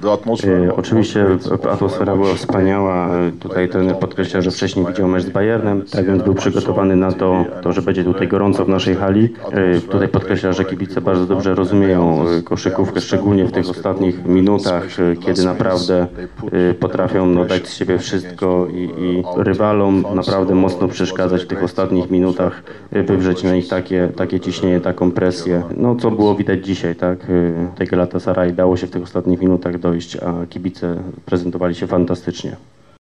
Oczywiście atmosfera była wspaniała. Tutaj trener podkreśla, że wcześniej widział mecz z Bayernem, tak więc był przygotowany na to, że będzie tutaj gorąco w naszej hali. Tutaj podkreśla, że kibice bardzo dobrze rozumieją koszykówkę, szczególnie w tych ostatnich minutach, kiedy naprawdę potrafią dać z siebie wszystko i rywalom naprawdę mocno przeszkadzać w tych ostatnich minutach, wywrzeć na nich takie ciśnienie, taką presję. No co było widać dzisiaj, tak? Tej Galatasaray dało się w tych ostatnich minutach dojść, a kibice prezentowali się fantastycznie.